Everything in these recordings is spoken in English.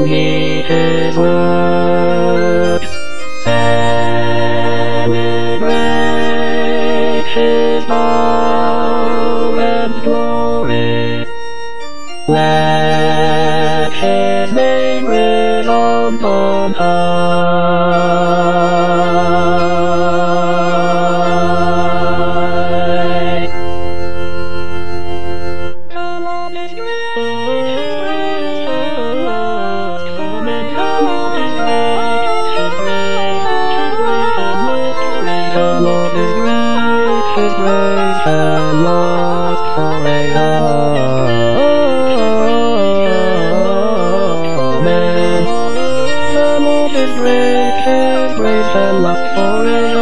upon me his works. Celebrate his power and glory. Let his name resound on high. The Lord is great, his grace and love for men. The Lord is great, his grace and love for men. The Lord is great, his grace and love for men. His grace and love for it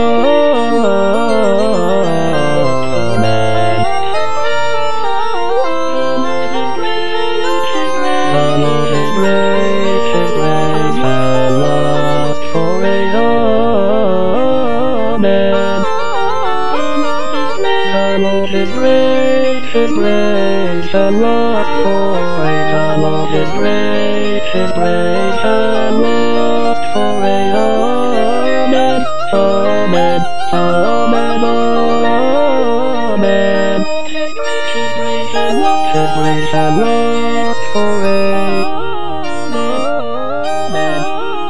all. Amen. The Lord is great, his grace and love for it all. Amen. The Lord is great, his grace and love for it. The Lord is great, his grace and love for it all. Amen, amen, amen. His grace and love for it. Amen.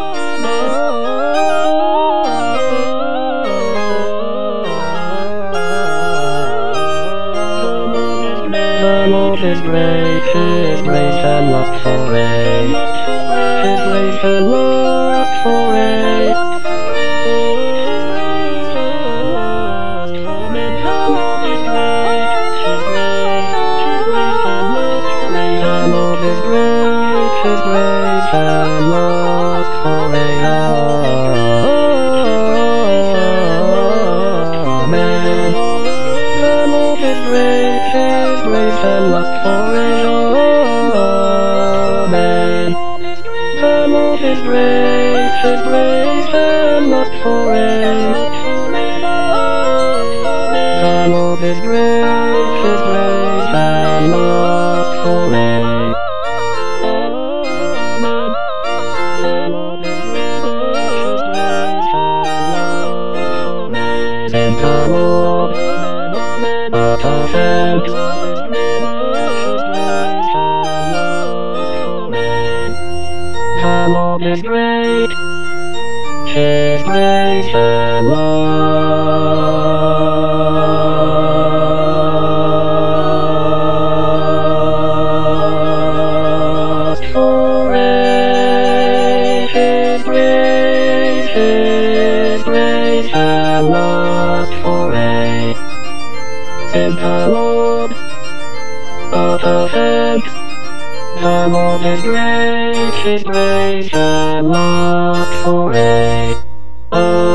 The Lord is great, his grace and love for it. His grace and love for it. His grace and love for it all. Amen. The Lord is great, his grace and love for it all. Amen. The Lord is great, his grace and love for it. The Lord is great, his grace and love for it. The Lord, up ahead. The Lord is great, his grace and love for it. His grace and love for it. In the Lord, up ahead. The Lord is great, his grace and love for it.